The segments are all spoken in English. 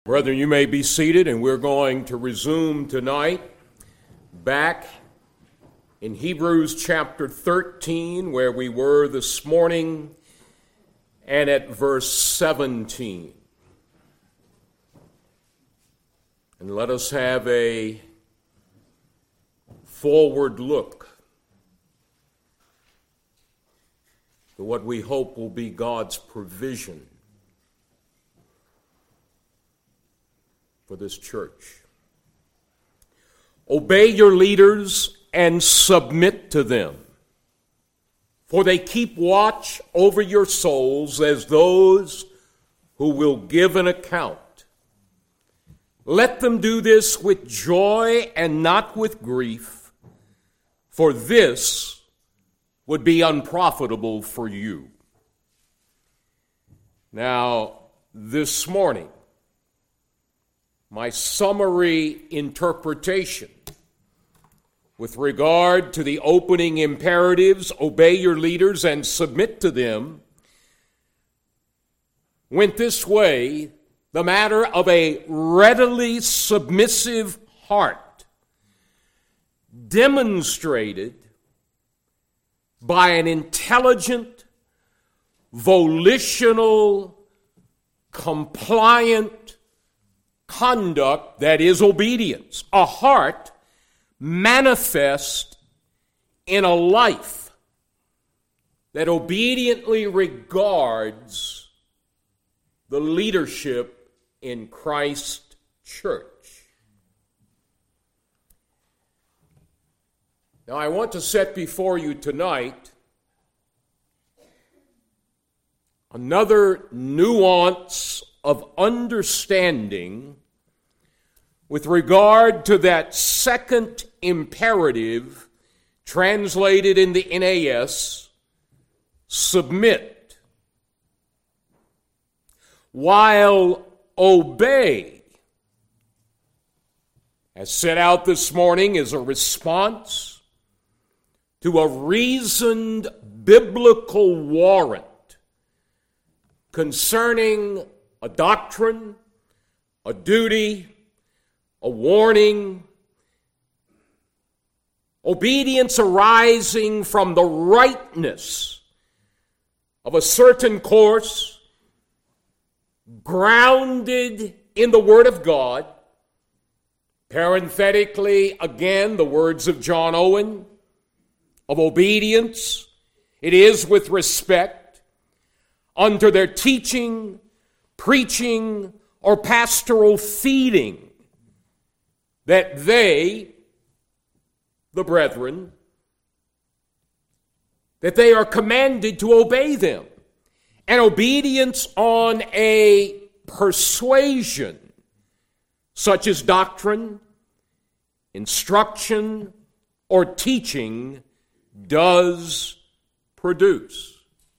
Brethren, you may be seated, and we're going to resume tonight back in Hebrews chapter 13, where we were this morning, and at verse 17. And let us have a forward look to what we hope will be God's provision for this church. Obey your leaders and submit to them, for they keep watch over your souls as those who will give an account. Let them do this with joy and not with grief, for this would be unprofitable for you. Now, this morning, my summary interpretation with regard to the opening imperatives, obey your leaders and submit to them, went this way: the matter of a readily submissive heart, demonstrated by an intelligent, volitional, compliant conduct that is obedience. A heart manifest in a life that obediently regards the leadership in Christ's church. Now, I want to set before you tonight another nuance of understanding with regard to that second imperative translated in the NAS, submit. While obey, as set out this morning, is a response to a reasoned biblical warrant concerning a doctrine, a duty, a warning, obedience arising from the rightness of a certain course, grounded in the Word of God. Parenthetically, again, the words of John Owen, of obedience, it is with respect unto their teaching, preaching, or pastoral feeding, that they, the brethren, that they are commanded to obey them. And obedience on a persuasion, such as doctrine, instruction, or teaching, does produce.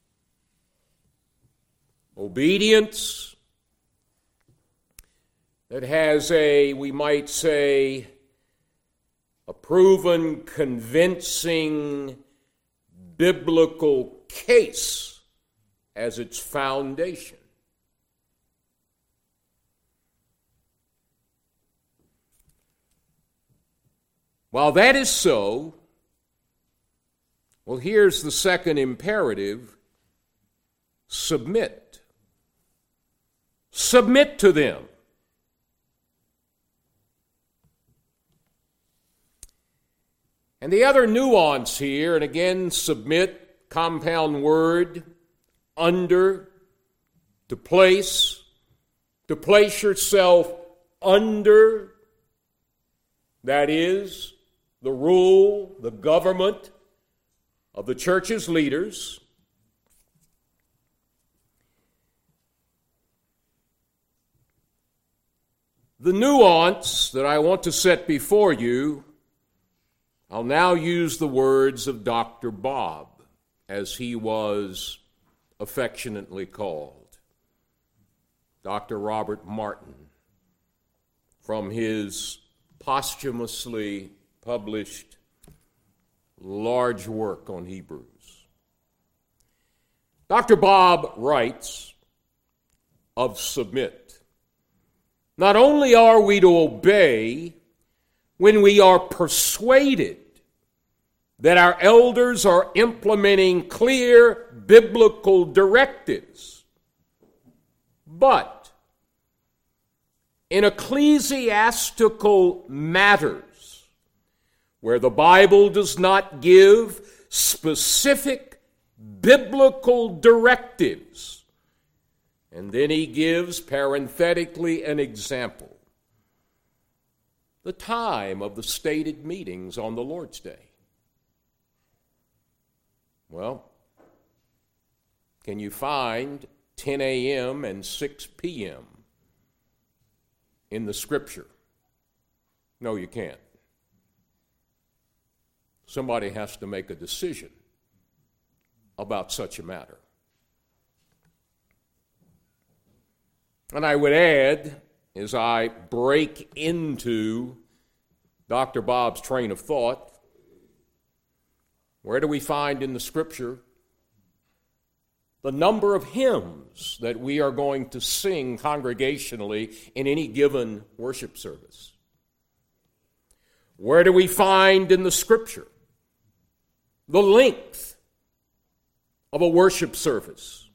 Obedience that has we might say, a proven, convincing biblical case as its foundation. While that is so, well, here's the second imperative: submit. Submit to them. And the other nuance here, and again, submit, compound word, under, to place yourself under, that is, the rule, the government of the church's leaders. The nuance that I want to set before you, I'll now use the words of Dr. Bob, as he was affectionately called. Dr. Robert Martin, from his posthumously published large work on Hebrews. Dr. Bob writes of submit. Not only are we to obey when we are persuaded that our elders are implementing clear biblical directives, but in ecclesiastical matters where the Bible does not give specific biblical directives. And then he gives parenthetically an example. The time of the stated meetings on the Lord's Day. Well, can you find 10 a.m. and 6 p.m. in the Scripture? No, you can't. Somebody has to make a decision about such a matter. And I would add, as I break into Dr. Bob's train of thought, where do we find in the Scripture the number of hymns that we are going to sing congregationally in any given worship service? Where do we find in the Scripture the length of a worship service?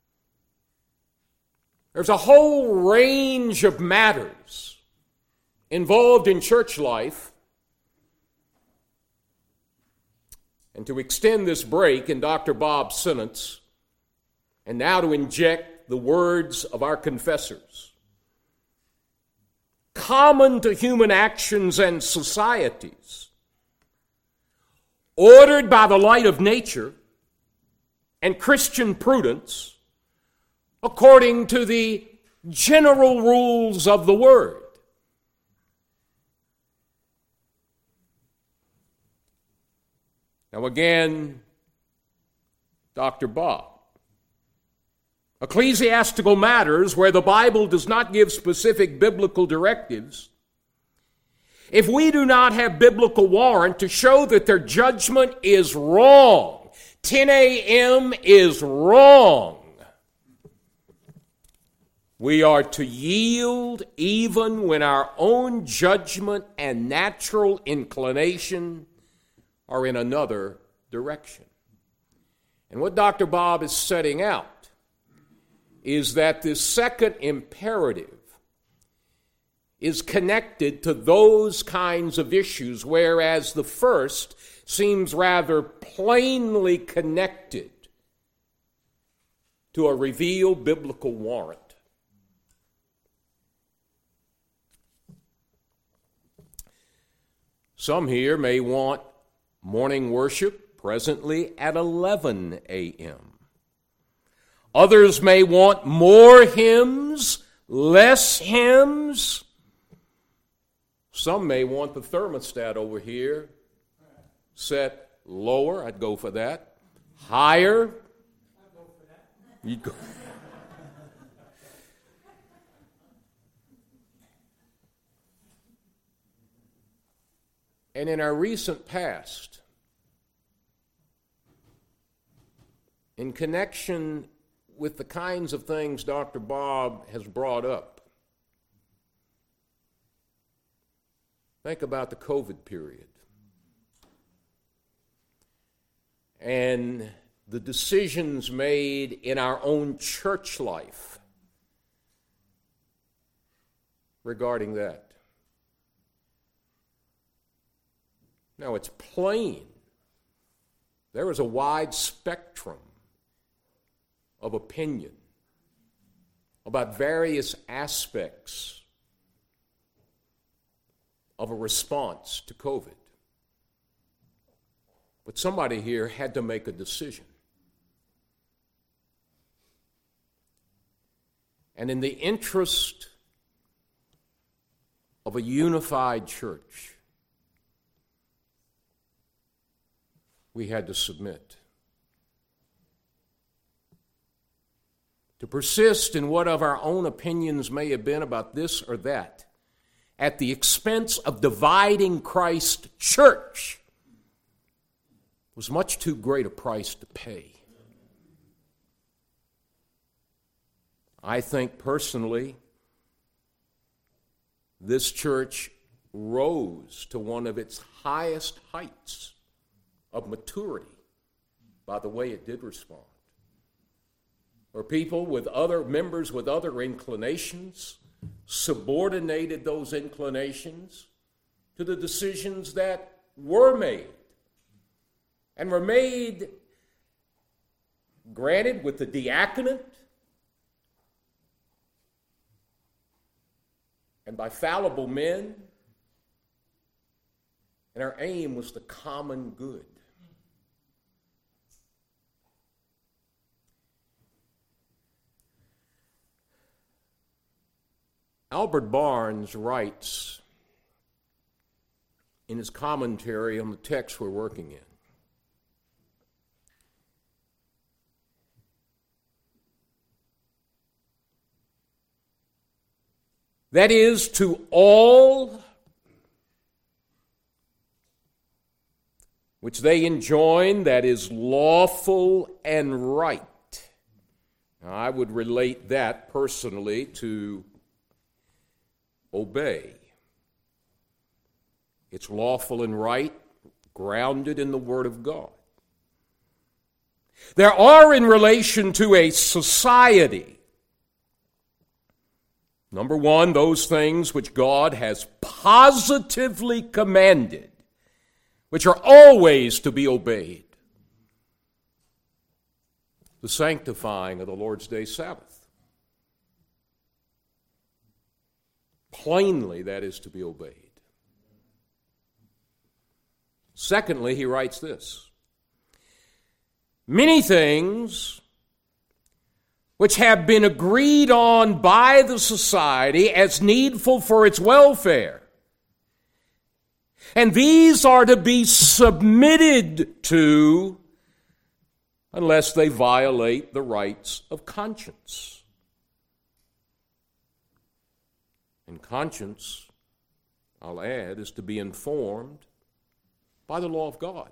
There's a whole range of matters involved in church life. And to extend this break in Dr. Bob's sentence, and now to inject the words of our confessors, common to human actions and societies, ordered by the light of nature and Christian prudence, according to the general rules of the Word. Now again, Dr. Bob. Ecclesiastical matters where the Bible does not give specific biblical directives, if we do not have biblical warrant to show that their judgment is wrong, 10 a.m. is wrong, we are to yield even when our own judgment and natural inclination are in another direction. And what Dr. Bob is setting out is that this second imperative is connected to those kinds of issues, whereas the first seems rather plainly connected to a revealed biblical warrant. Some here may want morning worship presently at 11 a.m. Others may want more hymns, less hymns. Some may want the thermostat over here set lower. I'd go for that. Higher. I'd go for that. You'd go. And in our recent past, in connection with the kinds of things Dr. Bob has brought up, think about the COVID period and the decisions made in our own church life regarding that. Now, it's plain there is a wide spectrum of opinion about various aspects of a response to COVID. But somebody here had to make a decision. And in the interest of a unified church, we had to submit. To persist in what of our own opinions may have been about this or that, at the expense of dividing Christ's church, was much too great a price to pay. I think personally this church rose to one of its highest heights of maturity by the way it did respond. Where people with other members with other inclinations subordinated those inclinations to the decisions that were made, and were made, granted, with the diaconate and by fallible men, and our aim was the common good. Albert Barnes writes in his commentary on the text we're working in, that is, to all which they enjoin that is lawful and right. Now, I would relate that personally to obey. It's lawful and right, grounded in the Word of God. There are, in relation to a society, number one, those things which God has positively commanded, which are always to be obeyed. The sanctifying of the Lord's Day Sabbath. Plainly, that is to be obeyed. Secondly, he writes this: many things which have been agreed on by the society as needful for its welfare, and these are to be submitted to unless they violate the rights of conscience. And conscience, I'll add, is to be informed by the law of God.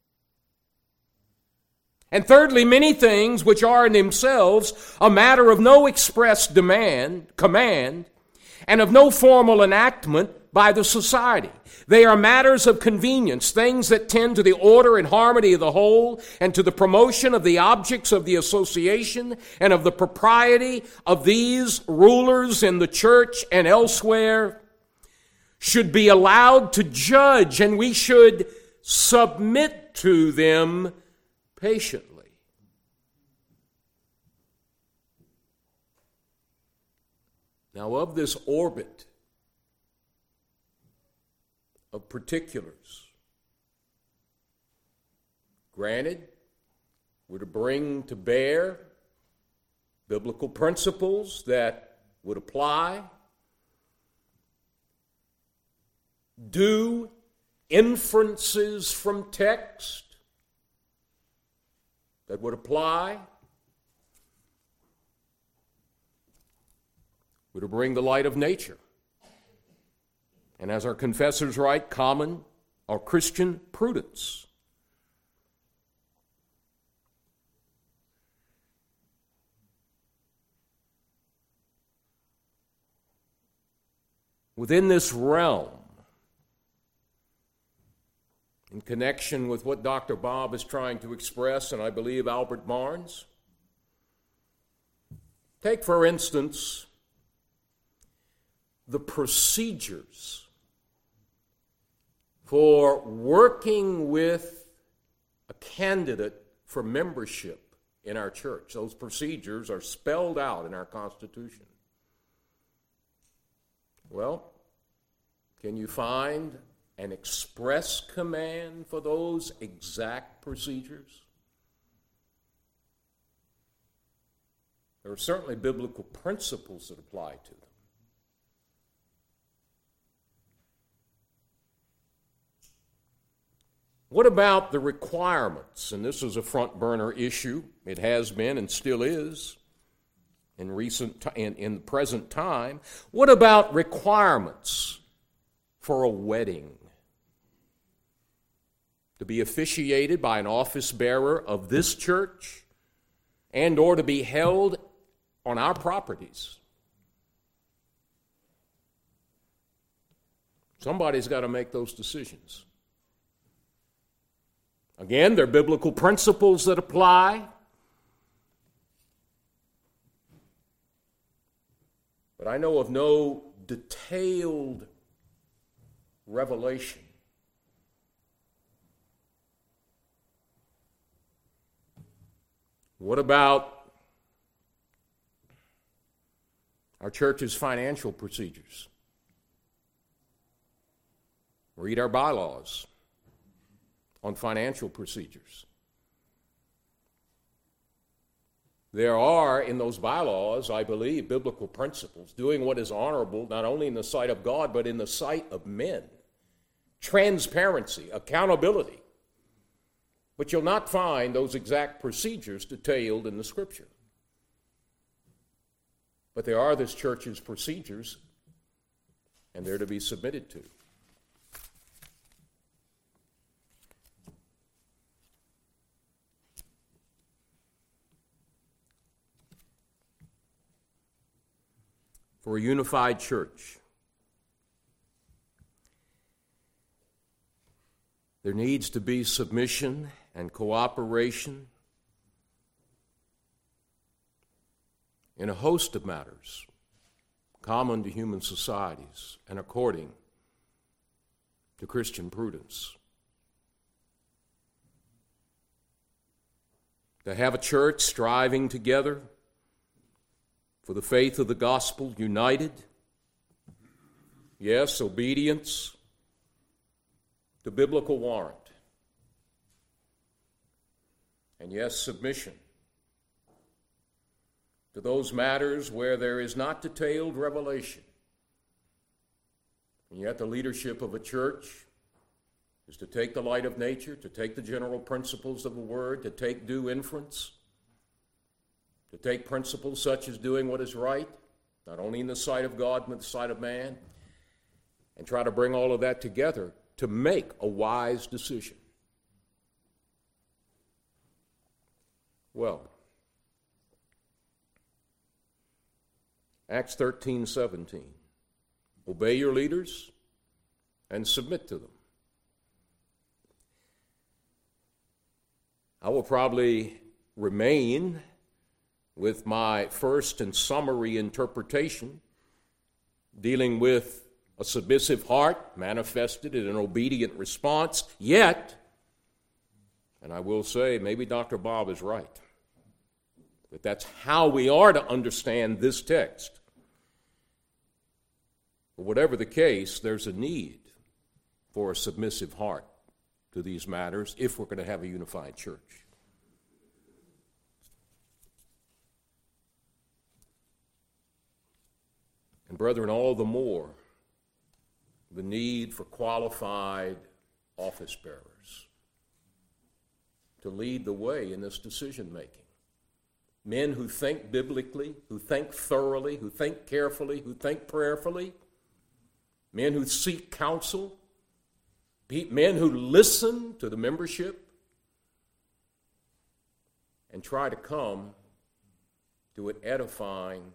And thirdly, many things which are in themselves a matter of no express command, and of no formal enactment by the society. They are matters of convenience, things that tend to the order and harmony of the whole, and to the promotion of the objects of the association, and of the propriety of these rulers in the church and elsewhere, should be allowed to judge, and we should submit to them patiently. Now, of this orbit of particulars, granted, we're to bring to bear biblical principles that would apply, do inferences from text that would apply. We're to bring the light of nature. And as our confessors write, common or Christian prudence. Within this realm, in connection with what Dr. Bob is trying to express, and I believe Albert Barnes, take, for instance, the procedures for working with a candidate for membership in our church. Those procedures are spelled out in our Constitution. Well, can you find an express command for those exact procedures? There are certainly biblical principles that apply to them. What about the requirements? And this is a front burner issue. It has been and still is in the present time. What about requirements for a wedding? To be officiated by an office bearer of this church and or to be held on our properties. Somebody's got to make those decisions. Again, there are biblical principles that apply. But I know of no detailed revelation What about our church's financial procedures? Read our bylaws on financial procedures. There are, in those bylaws, I believe, biblical principles, doing what is honorable, not only in the sight of God, but in the sight of men. Transparency, accountability. But you'll not find those exact procedures detailed in the Scripture. But there are this church's procedures, and they're to be submitted to. For a unified church, there needs to be submission and cooperation in a host of matters common to human societies and according to Christian prudence. To have a church striving together for the faith of the gospel, united. Yes, obedience to biblical warrant. And yes, submission to those matters where there is not detailed revelation. And yet the leadership of a church is to take the light of nature, to take the general principles of the word, to take due inference, to take principles such as doing what is right, not only in the sight of God, but in the sight of man, and try to bring all of that together to make a wise decision. Well, Acts 13:17. Obey your leaders and submit to them. I will probably remain with my first and summary interpretation, dealing with a submissive heart manifested in an obedient response, yet, and I will say, maybe Dr. Bob is right, that that's how we are to understand this text. But whatever the case, there's a need for a submissive heart to these matters if we're going to have a unified church. And brethren, all the more the need for qualified office bearers to lead the way in this decision making. Men who think biblically, who think thoroughly, who think carefully, who think prayerfully. Men who seek counsel. Men who listen to the membership and try to come to an edifying,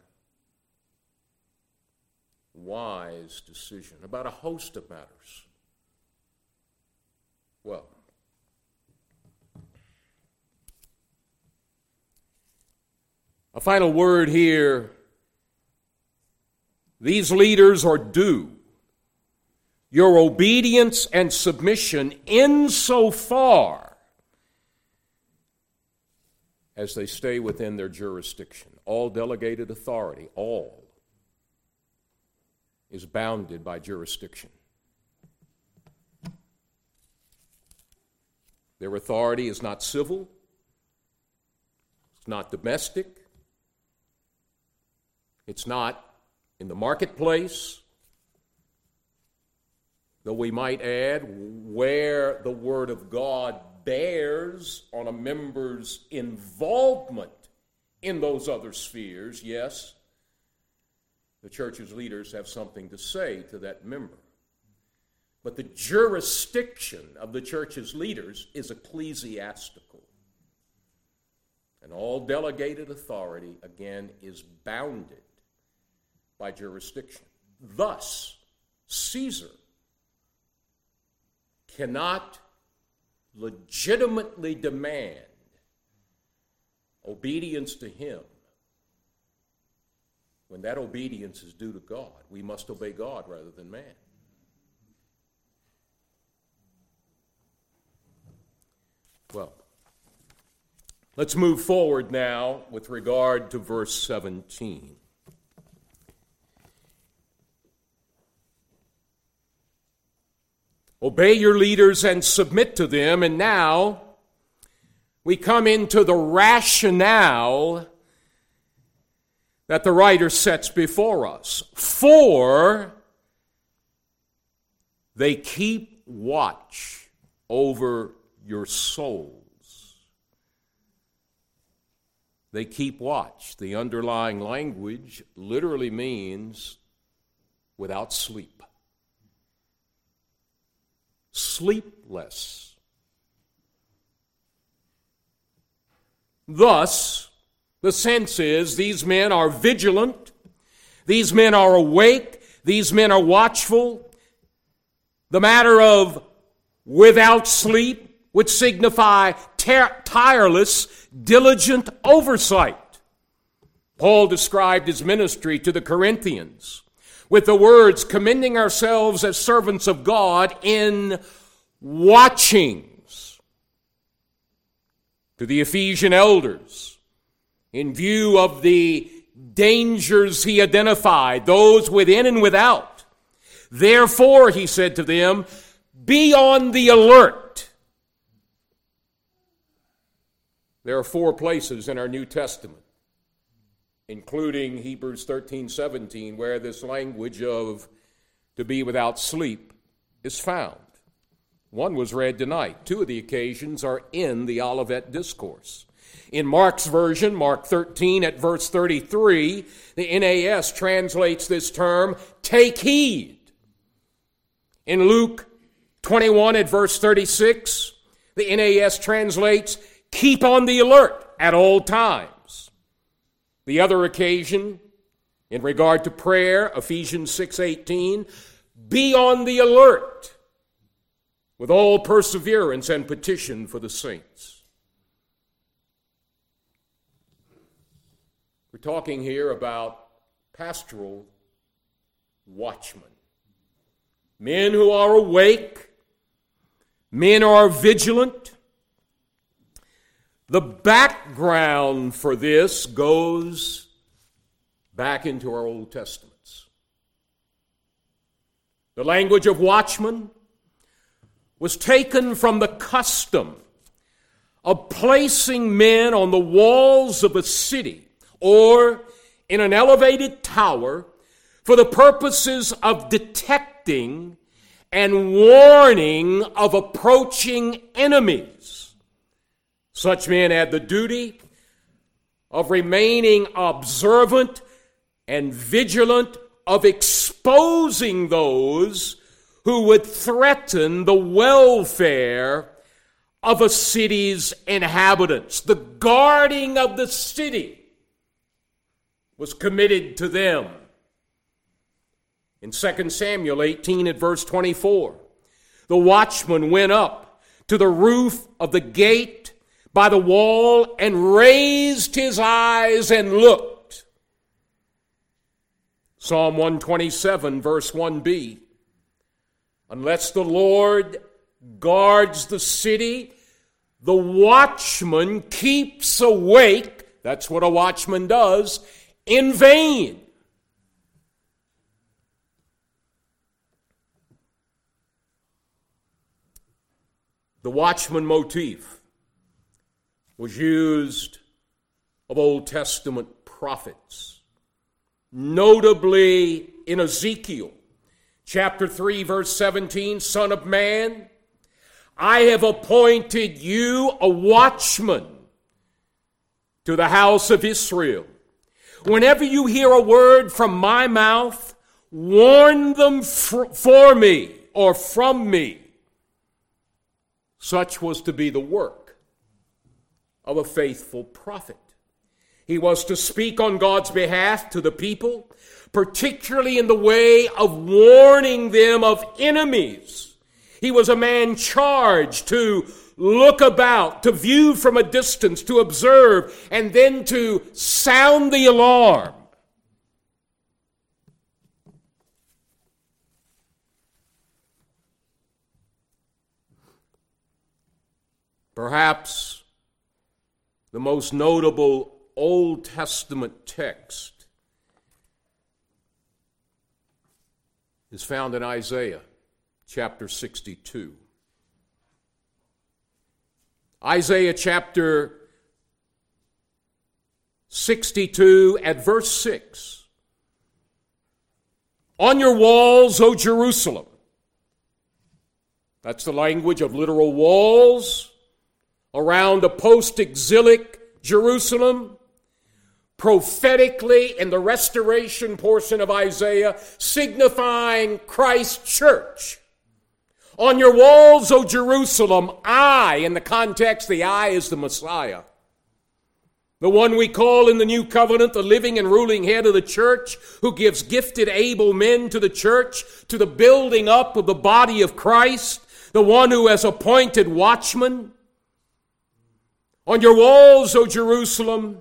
wise decision about a host of matters. Well, a final word here. These leaders are due your obedience and submission insofar as they stay within their jurisdiction. All delegated authority, all, is bounded by jurisdiction. Their authority is not civil, it's not domestic, it's not in the marketplace, though we might add, where the Word of God bears on a member's involvement in those other spheres, yes, the church's leaders have something to say to that member. But the jurisdiction of the church's leaders is ecclesiastical. And all delegated authority, again, is bounded by jurisdiction. Thus, Caesar cannot legitimately demand obedience to him when that obedience is due to God. We must obey God rather than man. Well, let's move forward now with regard to verse 17. Obey your leaders and submit to them. And now we come into the rationale that the writer sets before us. For they keep watch over your souls. They keep watch. The underlying language literally means without sleep. Sleepless. Thus, the sense is these men are vigilant, these men are awake, these men are watchful. The matter of without sleep would signify tireless, diligent oversight. Paul described his ministry to the Corinthians with the words, commending ourselves as servants of God in watchings. To the Ephesian elders, in view of the dangers he identified, those within and without. Therefore, he said to them, be on the alert. There are 4 places in our New Testament, including Hebrews 13:17, where this language of to be without sleep is found. One was read tonight. 2 of the occasions are in the Olivet Discourse. In Mark's version, Mark 13 at verse 33, the NAS translates this term, take heed. In Luke 21 at verse 36, the NAS translates, keep on the alert at all times. The other occasion, in regard to prayer, Ephesians 6:18, be on the alert with all perseverance and petition for the saints. We're talking here about pastoral watchmen. Men who are awake, men who are vigilant. The background for this goes back into our Old Testaments. The language of watchman was taken from the custom of placing men on the walls of a city or in an elevated tower for the purposes of detecting and warning of approaching enemies. Such men had the duty of remaining observant and vigilant, of exposing those who would threaten the welfare of a city's inhabitants. The guarding of the city was committed to them. In 2 Samuel 18 at verse 24, the watchman went up to the roof of the gate by the wall and raised his eyes and looked. Psalm 127 verse 1b, unless the Lord guards the city, the watchman keeps awake, that's what a watchman does, in vain. The watchman motif was used of Old Testament prophets, notably in Ezekiel chapter 3 verse 17, Son of man, I have appointed you a watchman to the house of Israel. Whenever you hear a word from my mouth, warn them for me or from me. Such was to be the work of a faithful prophet. He was to speak on God's behalf to the people, particularly in the way of warning them of enemies. He was a man charged to look about, to view from a distance, to observe, and then to sound the alarm. Perhaps the most notable Old Testament text is found in Isaiah chapter 62. Isaiah chapter 62 at verse 6. On your walls, O Jerusalem. That's the language of literal walls around a post-exilic Jerusalem. Prophetically, in the restoration portion of Isaiah, signifying Christ's church. On your walls, O Jerusalem, I, in the context, the I is the Messiah. The one we call in the new covenant the living and ruling head of the church, who gives gifted, able men to the church, to the building up of the body of Christ, the one who has appointed watchmen. On your walls, O Jerusalem,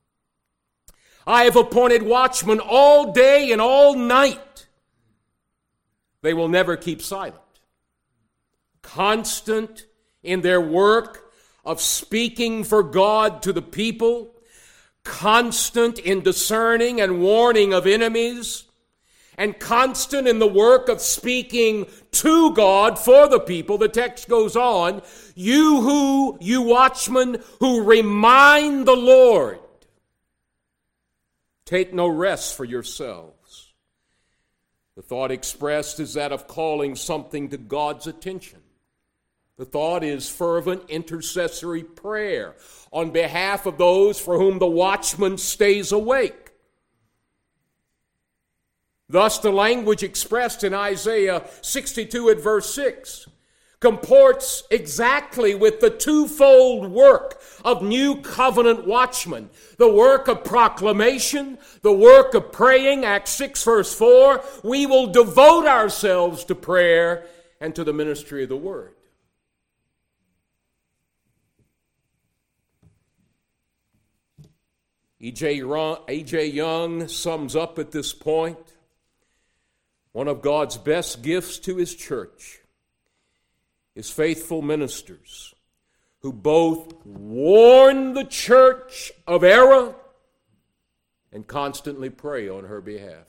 I have appointed watchmen all day and all night. They will never keep silent. Constant in their work of speaking for God to the people, constant in discerning and warning of enemies, and constant in the work of speaking to God for the people. The text goes on, you watchmen who remind the Lord, take no rest for yourselves. The thought expressed is that of calling something to God's attention. The thought is fervent intercessory prayer on behalf of those for whom the watchman stays awake. Thus, the language expressed in Isaiah 62 at verse 6 comports exactly with the twofold work of new covenant watchmen. The work of proclamation, the work of praying, Acts 6 verse 4. We will devote ourselves to prayer and to the ministry of the word. A.J. Young sums up at this point one of God's best gifts to his church is faithful ministers who both warn the church of error and constantly pray on her behalf.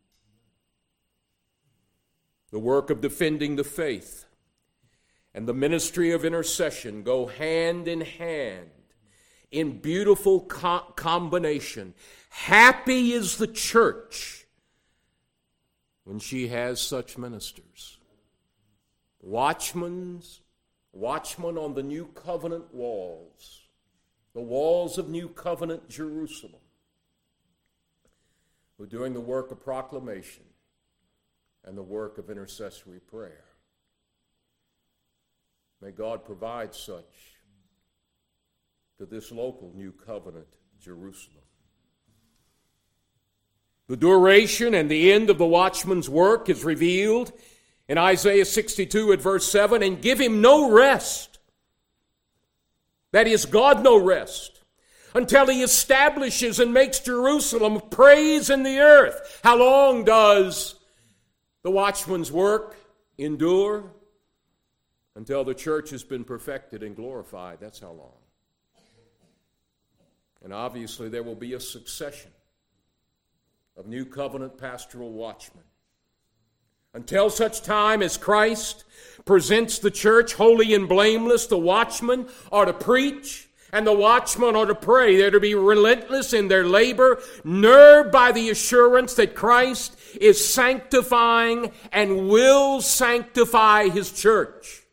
The work of defending the faith and the ministry of intercession go hand in hand in beautiful combination. Happy is the church when she has such ministers. Watchmen on the new covenant walls, the walls of new covenant Jerusalem, who are doing the work of proclamation and the work of intercessory prayer. May God provide such to this local new covenant Jerusalem. The duration and the end of the watchman's work is revealed in Isaiah 62 at verse 7, and give him no rest. That is, God no rest, until he establishes and makes Jerusalem praise in the earth. How long does the watchman's work endure? Until the church has been perfected and glorified. That's how long. And obviously there will be a succession of new covenant pastoral watchmen, until such time as Christ presents the church holy and blameless. The watchmen are to preach and the watchmen are to pray. They're to be relentless in their labor, nerved by the assurance that Christ is sanctifying and will sanctify his church.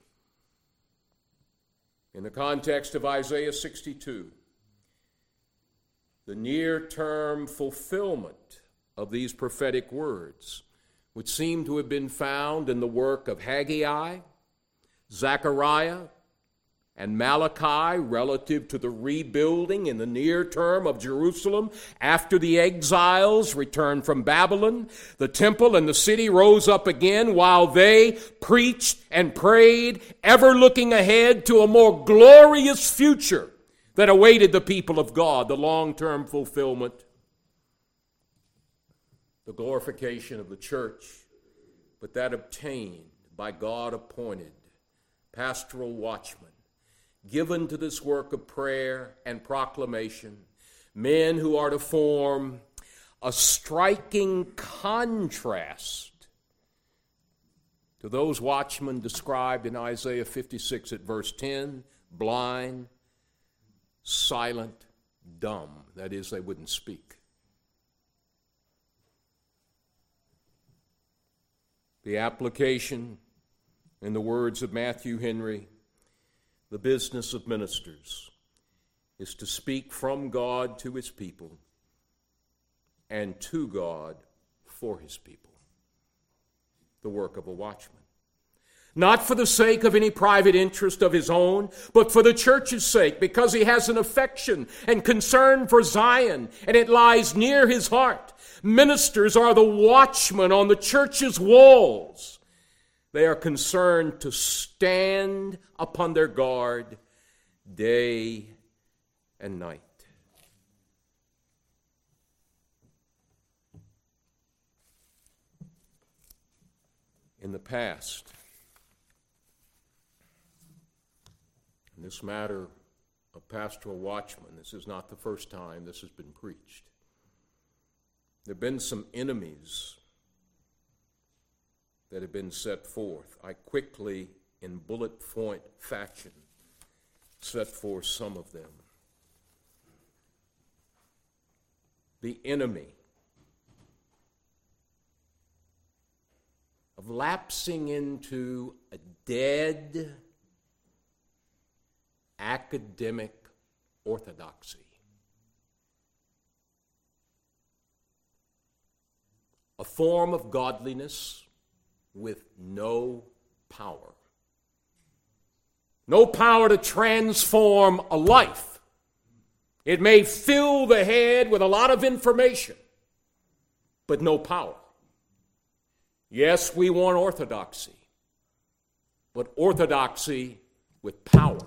In the context of Isaiah 62, the near-term fulfillment of these prophetic words would seem to have been found in the work of Haggai, Zechariah, and Malachi relative to the rebuilding in the near term of Jerusalem after the exiles returned from Babylon. The temple and the city rose up again while they preached and prayed, ever looking ahead to a more glorious future that awaited the people of God, the long-term fulfillment, the glorification of the church, but that obtained by God-appointed pastoral watchmen, given to this work of prayer and proclamation, men who are to form a striking contrast to those watchmen described in Isaiah 56 at verse 10, blind, silent, dumb. That is, they wouldn't speak. The application, in the words of Matthew Henry, the business of ministers is to speak from God to his people and to God for his people. The work of a watchman. Not for the sake of any private interest of his own, but for the church's sake, because he has an affection and concern for Zion, and it lies near his heart. Ministers are the watchmen on the church's walls. They are concerned to stand upon their guard day and night. In the past, in this matter of pastoral watchmen, this is not the first time this has been preached. There have been some enemies that have been set forth. I quickly, in bullet point fashion, set forth some of them. The enemy of lapsing into a dead academic orthodoxy. A form of godliness with no power. No power to transform a life. It may fill the head with a lot of information, but no power. Yes, we want orthodoxy, but orthodoxy with power.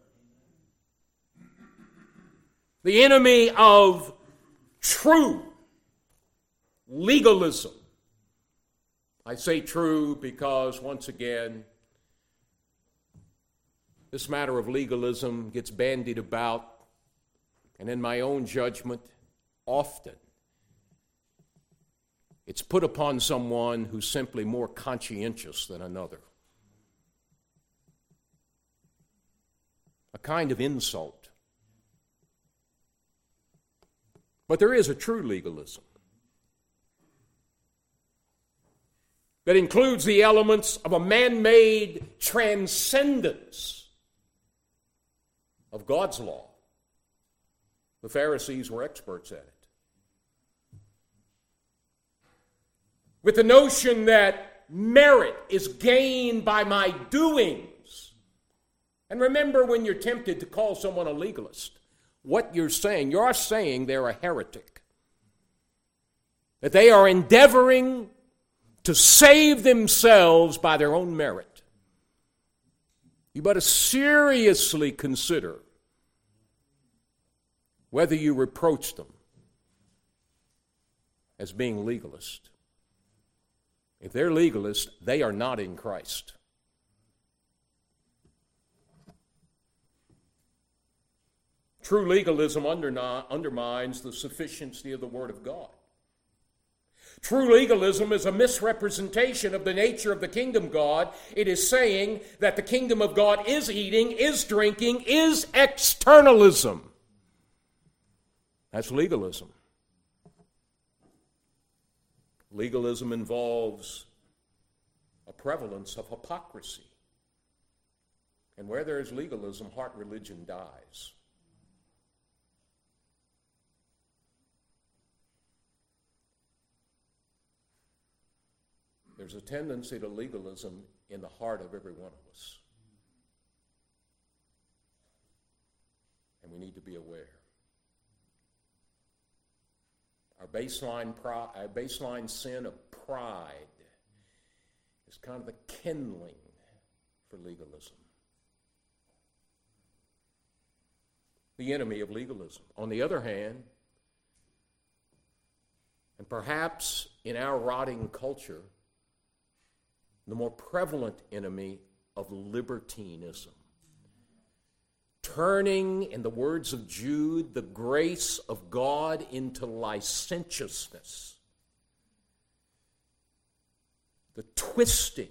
The enemy of true legalism. I say true because, once again, this matter of legalism gets bandied about, and in my own judgment, often it's put upon someone who's simply more conscientious than another. A kind of insult. But there is a true legalism that includes the elements of a man-made transcendence of God's law. The Pharisees were experts at it. With the notion that merit is gained by my doings. And remember, when you're tempted to call someone a legalist, what you're saying they're a heretic. That they are endeavoring to save themselves by their own merit. You better seriously consider whether you reproach them as being legalist. If they're legalists, they are not in Christ. True legalism undermines the sufficiency of the Word of God. True legalism is a misrepresentation of the nature of the kingdom of God. It is saying that the kingdom of God is eating, is drinking, is externalism. That's legalism. Legalism involves a prevalence of hypocrisy. And where there is legalism, heart religion dies. There's a tendency to legalism in the heart of every one of us. we need to be aware. Our baseline sin of pride is kind of the kindling for legalism. The enemy of legalism. On the other hand, and perhaps in our rotting culture, the more prevalent enemy of libertinism. Turning, in the words of Jude, the grace of God into licentiousness. The twisting,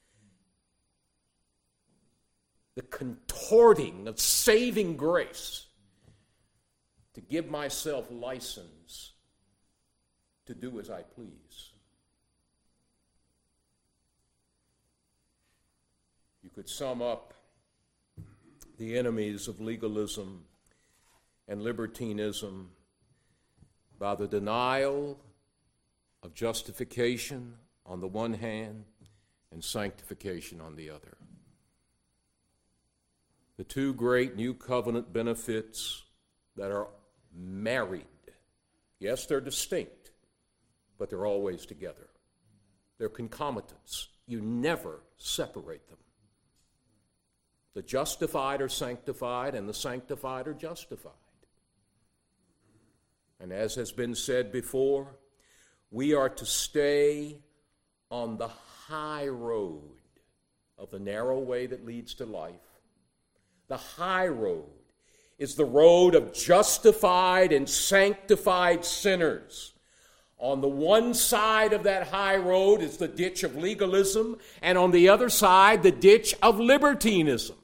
the contorting of saving grace to give myself license to do as I please. You could sum up the enemies of legalism and libertinism by the denial of justification on the one hand and sanctification on the other. The two great new covenant benefits that are married. Yes, they're distinct, but they're always together. They're concomitants. You never separate them. The justified are sanctified, and the sanctified are justified. And as has been said before, we are to stay on the high road of the narrow way that leads to life. The high road is the road of justified and sanctified sinners. On the one side of that high road is the ditch of legalism, and on the other side, the ditch of libertinism.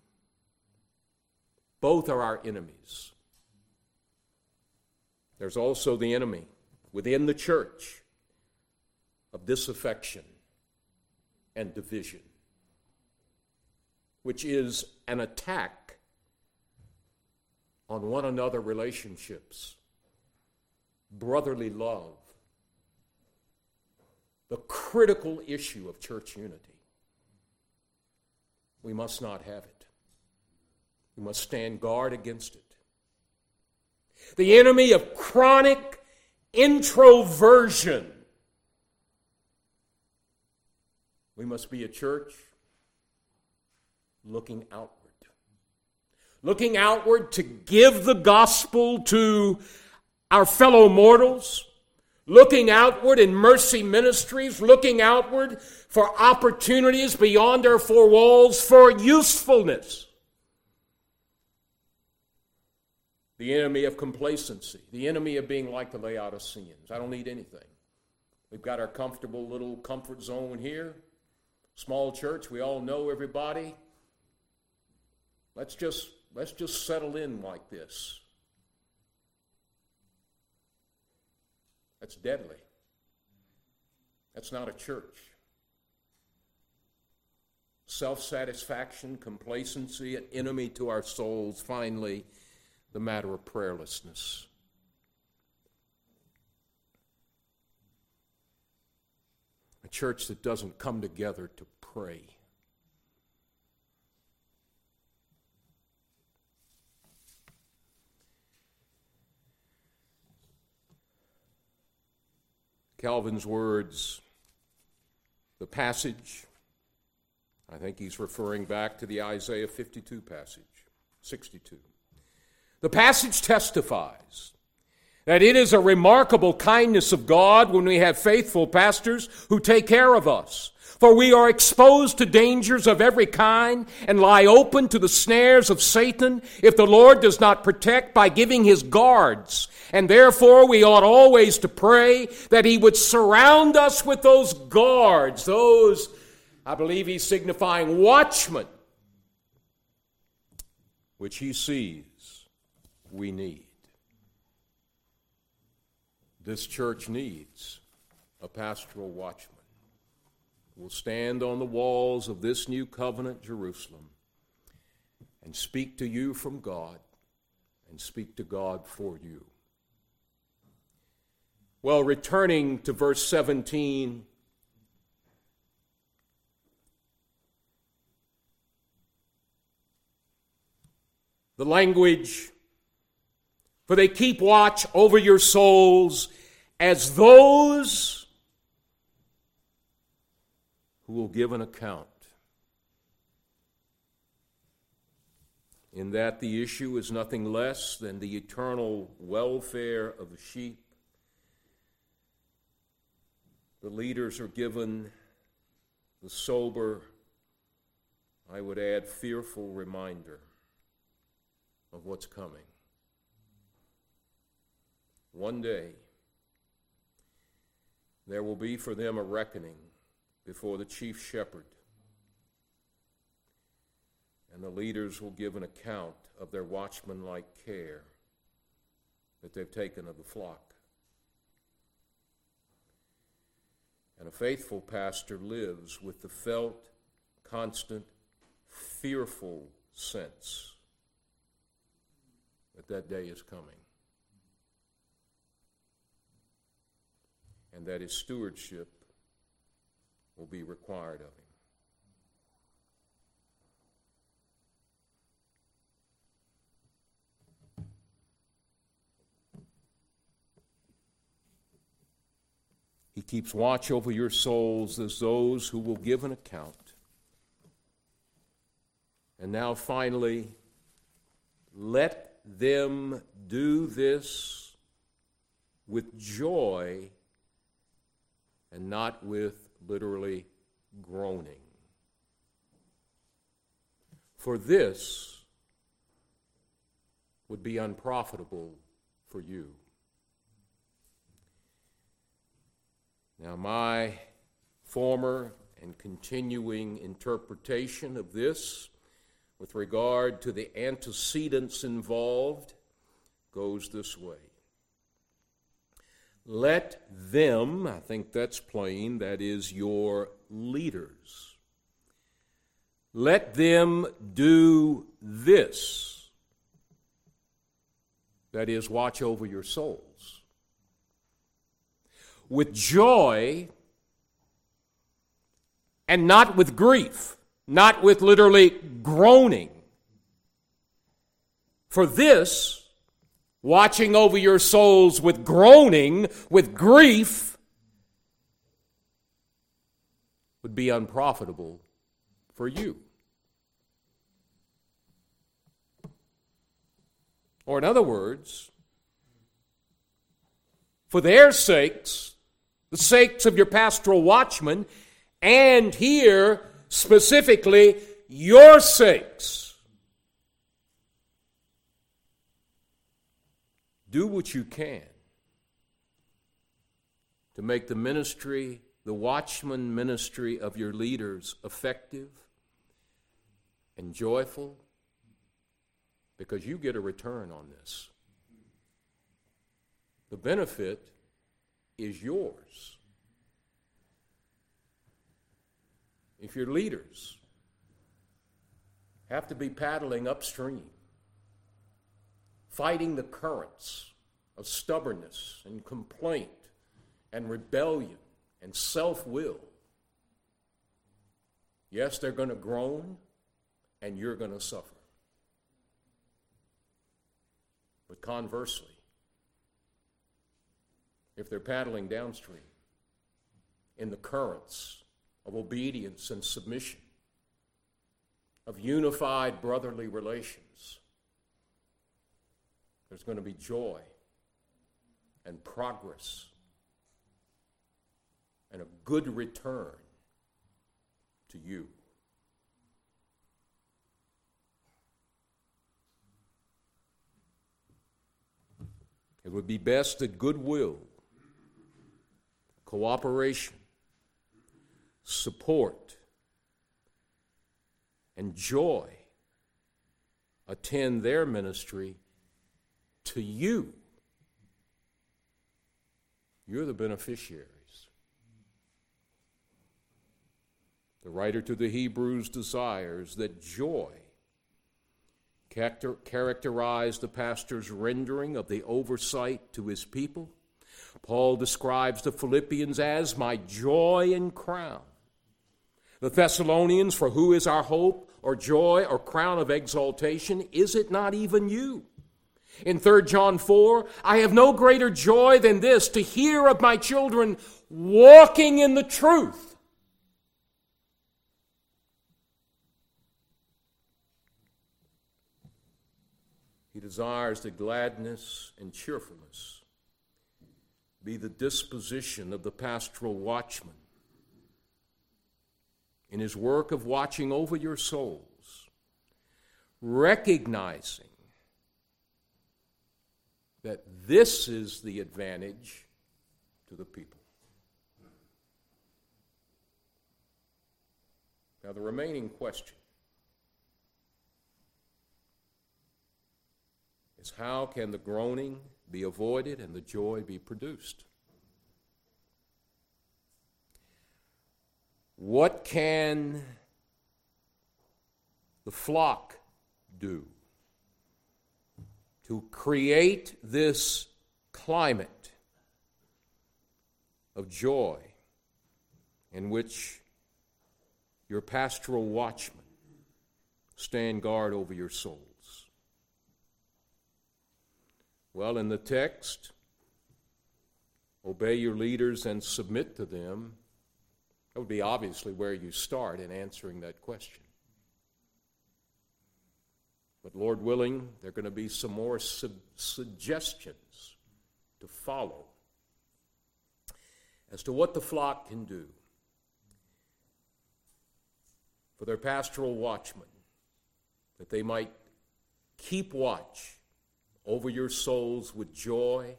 Both are our enemies. There's also the enemy within the church of disaffection and division, which is an attack on one another relationships, brotherly love, the critical issue of church unity. We must not have it. We must stand guard against it. The enemy of chronic introversion. We must be a church looking outward. Looking outward to give the gospel to our fellow mortals. Looking outward in mercy ministries. Looking outward for opportunities beyond our four walls for usefulness. The enemy of complacency. The enemy of being like the Laodiceans. I don't need anything. We've got our comfortable little comfort zone here. Small church, we all know everybody. Let's just settle in like this. That's deadly. That's not a church. Self-satisfaction, complacency, an enemy to our souls. Finally, the matter of prayerlessness. A church that doesn't come together to pray. Calvin's words, the passage, I think he's referring back to the Isaiah 52 passage, 62. The passage testifies that it is a remarkable kindness of God when we have faithful pastors who take care of us. For we are exposed to dangers of every kind and lie open to the snares of Satan if the Lord does not protect by giving his guards. And therefore we ought always to pray that he would surround us with those guards, those, I believe he's signifying watchmen, which he sees we need. This church needs a pastoral watchman who will stand on the walls of this new covenant Jerusalem and speak to you from God and speak to God for you. Well, returning to verse 17, the language For they keep watch over your souls as those who will give an account. In that the issue is nothing less than the eternal welfare of the sheep. The leaders are given the sober, I would add, fearful reminder of what's coming. One day, there will be for them a reckoning before the chief shepherd, and the leaders will give an account of their watchmanlike care that they've taken of the flock. And a faithful pastor lives with the felt, constant, fearful sense that that day is coming, and that his stewardship will be required of him. He keeps watch over your souls as those who will give an account. And now finally, let them do this with joy and not with literally groaning. For this would be unprofitable for you. Now, my former and continuing interpretation of this with regard to the antecedents involved goes this way. Let them, I think that's plain, that is your leaders, let them do this, that is, watch over your souls, with joy and not with grief, not with literally groaning. For this, watching over your souls with groaning, with grief, would be unprofitable for you. Or in other words, for their sakes, the sakes of your pastoral watchmen, and here specifically your sakes, do what you can to make the ministry, the watchman ministry of your leaders effective and joyful, because you get a return on this. The benefit is yours. If your leaders have to be paddling upstream, fighting the currents of stubbornness and complaint and rebellion and self-will, yes, they're going to groan and you're going to suffer. But conversely, if they're paddling downstream in the currents of obedience and submission, of unified brotherly relations, there's going to be joy and progress and a good return to you. It would be best that goodwill, cooperation, support, and joy attend their ministry to you. You're the beneficiaries. The writer to the Hebrews desires that joy characterize the pastor's rendering of the oversight to his people. Paul describes the Philippians as my joy and crown. The Thessalonians, for who is our hope or joy or crown of exaltation? Is it not even you? In 3 John 4, I have no greater joy than this, to hear of my children walking in the truth. He desires that gladness and cheerfulness be the disposition of the pastoral watchman in his work of watching over your souls, recognizing that this is the advantage to the people. Now, the remaining question is, how can the groaning be avoided and the joy be produced? What can the flock do to create this climate of joy in which your pastoral watchmen stand guard over your souls? Well, in the text, obey your leaders and submit to them. That would be obviously where you start in answering that question. But Lord willing, there are going to be some more suggestions to follow as to what the flock can do for their pastoral watchmen, that they might keep watch over your souls with joy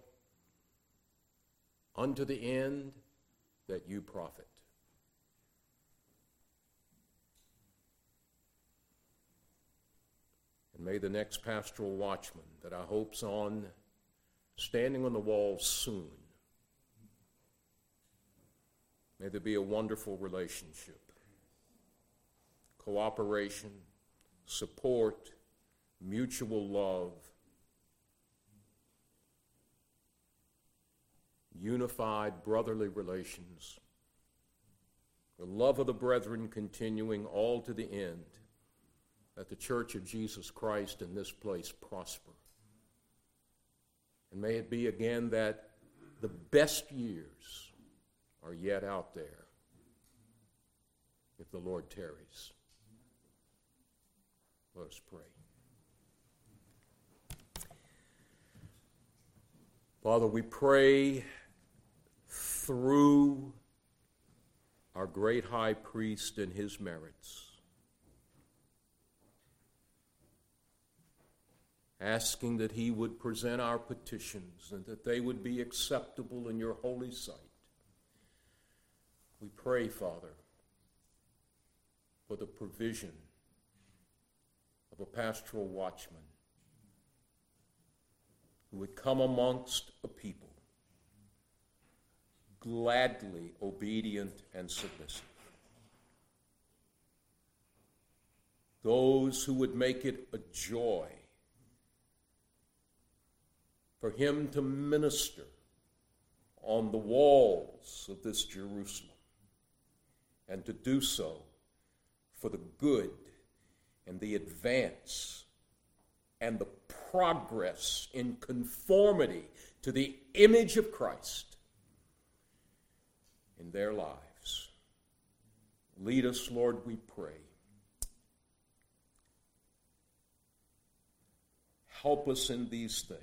unto the end that you profit. And may the next pastoral watchman that I hope's on, standing on the wall soon, may there be a wonderful relationship, cooperation, support, mutual love, unified brotherly relations, the love of the brethren continuing all to the end, that the Church of Jesus Christ in this place prosper. And may it be again that the best years are yet out there, if the Lord tarries. Let us pray. Father, we pray through our great high priest and his merits, asking that he would present our petitions and that they would be acceptable in your holy sight. We pray, Father, for the provision of a pastoral watchman who would come amongst a people gladly obedient and submissive. Those who would make it a joy for him to minister on the walls of this Jerusalem, and to do so for the good and the advance and the progress in conformity to the image of Christ in their lives. Lead us, Lord, we pray. Help us in these things.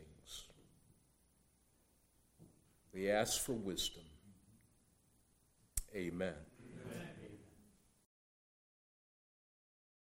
We ask for wisdom. Amen.